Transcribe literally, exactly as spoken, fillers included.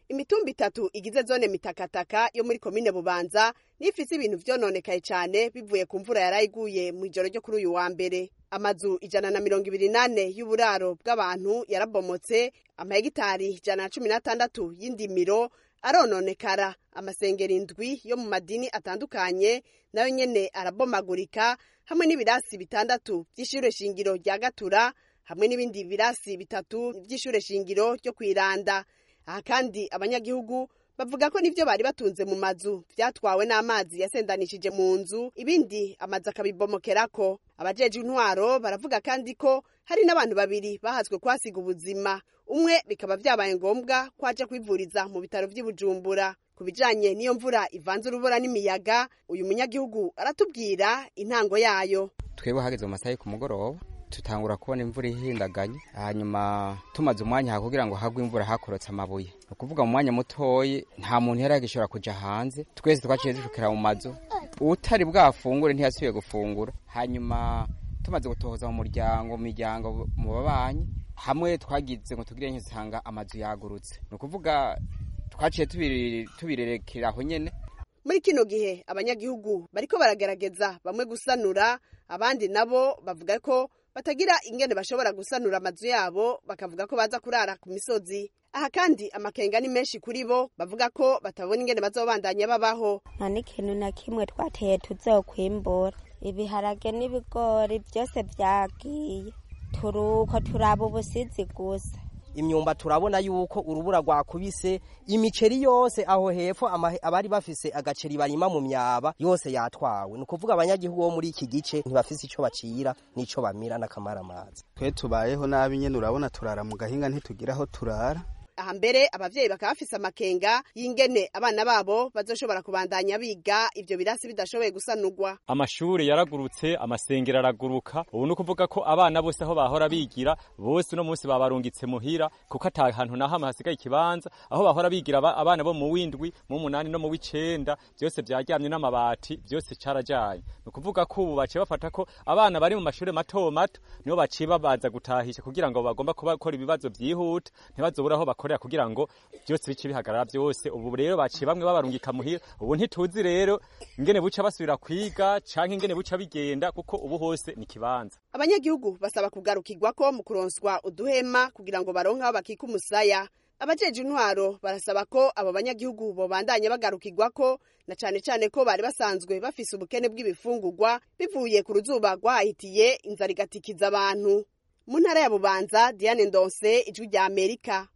Imitumba itatu igize zone Mitakataka yo muri komine Bubanza nifise ibintu vyononekaye cane bivuye ku mvura yarayiguye mu ijoro ryo kuri uyu wa mbere. Amazu ijana na mirongo ibiri nane y'uburaro bw'abantu yarabomotse, amahegitari ijana na cumi n'atandatu y'indimiro arononekara, amasengero indwi yo mu madini atandukanye nayo nyene arabomagurika, hamwe n'ibirasi bitandatu vy'ishure shingiro rya Gatura, hamwe n'ibindi birasi bitatu vy'ishure shingiro ryo kwiranda. Aha kandi abanyagihugu bavuga ko nivyo bari batunze mu mazu vyatwawe n'amazi yasendanishije mu nzu, ibindi amazi akabibomokerako. Abajeje intwaro baravuga kandi ko hari n'abantu babiri bahazwe kwasiga ubuzima, umwe bikaba vyabaye ngombwa ko aja kwivuriza mu bitaro vy'i Bujumbura. Ku bijanye n'iyo mvura ivanze urubura n'imiyaga, uyu munyagihugu aratubwira intango yayo. Twebwe hageze mu masaha yo ku mugoroba tutangura kubona imvura ihindaganye, hanyuma tumaze umwanya kugira ngo hagwe imvura hakorotse amabuye. Ukuvuga mu mwanya mutoyi nta muntu yari agishobora kuja hanze, twese twaciye dushukira mu mazu, utari bwafungure ntiyasubiye gufungura. Hanyuma tumaze gutohoza mu muryango mu miryango mu babanyi, hamwe twagize ngo tugire nk'isanga amazu yagurutse. Nukuvuga twaciye tubirerekera aho nyene. Muri kino gihe abanyagihugu bariko baragerageza bamwe gusanura, abandi nabo bavuga ko batagira ingene bashobora gusanura amazu yabo, bakavuga ko baza kurara ku misozi. Aha kandi amakenga ni menshi kuri bo, bavuga ko batabona ingene bazobandanya babaho. Nta n'ikintu na kimwe twateye tuzokwimbura, ibiharage n'ibigori byose vyagiye, turuko turaba ubusizi gusa. Imyumba turabona yuko urubura rwakubise, imiceri yose aho hepfo abari bafise agaceri barima mu myaba yose yatwawe. Nukuvuga abanyagihugu bo muri iki gice ntibafise ico bacira n'ico bamira n'akamara amazi. Twe tubayeho nabi nyene, urabona turara mu gahinga ntitugiraho turara. Aha mbere abavyeyi bakaba bafise amakenga y'ingene abana babo bazoshobora kubandanya biga ivyo birasi bidashoboye gusanurwa. Amashure yaragurutse, amasengero araguruka, ubu ni ukuvuga ko abana bose aho bahora bigira bose no munsi babarungitse muhira, kuko ata hantu na hamwe hasigaye ikibanza. Aho bahora bigira abana bo mu windwi, mu munani no mu w'icenda, byose vyaryamye n'amabati, byose carajanye. Ni ukuvuga ko ubu baciye bafata ko abana bari mu mashure mato mato nibo baciye babaza gutahisha kugira ngo bagomba gukora ibibazo vyihuta, ntibazobura aho bakora kugira ngo byose bice bihagarara byose. Ubu rero baciye bamwe babarungika muhira, ubu ntituzi rero ingene buca basubira kwiga canke ingene buca bigenda, kuko ubu hose ni kibanza. Abanyagihugu basaba kugarukirwa ko mu kuronswa uduhema kugira ngo baronke aho bakika umusaya. Abajeje intwaro barasaba ko abo banyagihugu bobandanya bagarukirwa ko, na cane cane ko bari basanzwe bafise ubukene bw'ibifungurwa bivuye ku ruzuba rwahitiye inzara igatikiza abantu. Mu ntara ya Bubanza, Diane Ndonse, Ijwi rya Amerika.